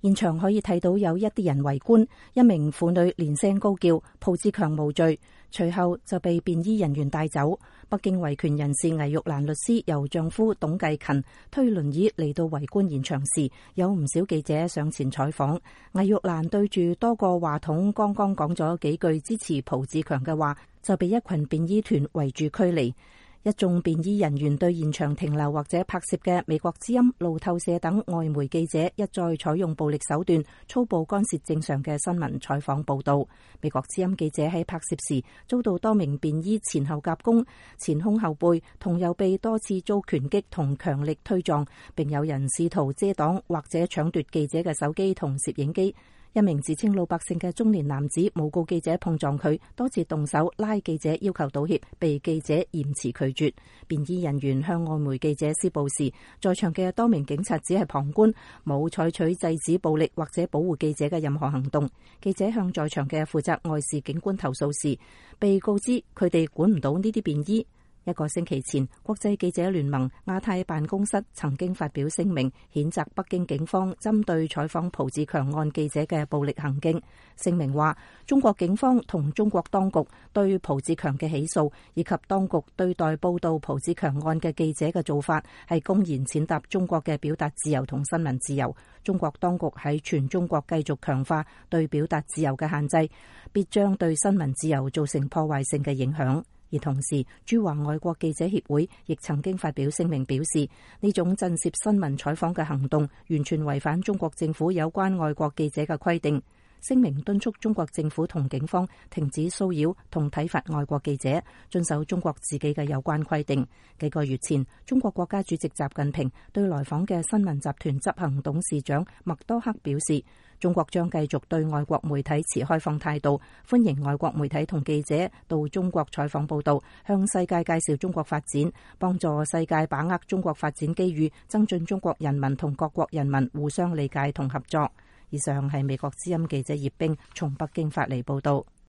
現場可以睇到有一啲人圍觀，一名婦女連聲高叫浦志強無罪，隨後就被便衣人員帶走。北京維權人士魏玉蘭律師由丈夫董繼勤推輪椅嚟到圍觀現場時，有唔少記者上前採訪。魏玉蘭對住多個話筒剛剛講咗幾句支持浦志強嘅話，就被一群便衣團圍住驅離。一眾便衣人員對現場停留或者拍攝嘅美國之音、路透社等外媒記者一再採用暴力手段，粗暴干涉正常嘅新聞採訪報道。美國之音記者喺拍攝時遭到多名便衣前後夾攻，前胸後背，同又被多次遭拳擊同強力推撞，並有人試圖遮擋或者搶奪記者嘅手機同攝影機。一名自稱老百姓嘅中年男子誣告記者碰撞佢，多次動手拉記者要求道歉，被記者嚴詞拒絕。便衣人員向外媒記者施暴時，在場嘅多名警察只係旁觀，冇採取制止暴力或者保護記者嘅任何行動。記者向在場嘅負責外事警官投訴時，被告知佢哋管唔到呢啲便衣。一個星期前，國際記者聯盟亞太辦公室曾經發表聲明，譴責北京警方針對採訪浦志強案記者嘅暴力行徑。聲明話，中國警方同中國當局對浦志強嘅起訴，以及當局對待報道浦志強案嘅記者嘅做法，係公然踐踏中國嘅表達自由同新聞自由。中國當局喺全中國繼續強化對表達自由嘅限制，必將對新聞自由造成破壞性嘅影響。而同時，駐華外國記者協會亦曾經發表聲明表示，呢種震懾新聞採訪嘅行動完全違反中國政府有關外國記者嘅規定。聲明敦促中國政府同警方停止騷擾同體罰外國記者，遵守中國自己嘅有關規定。幾個月前，中國國家主席習近平對來訪嘅新聞集團執行董事長默多克表示，中國將繼續對外國媒體持開放態度，歡迎外國媒體同記者到中國採訪報道，向世界介紹中國發展，幫助世界把握中國發展機遇，增進中國人民同各國人民互相理解同合作。以上係美國之音記者葉冰從北京發嚟報道。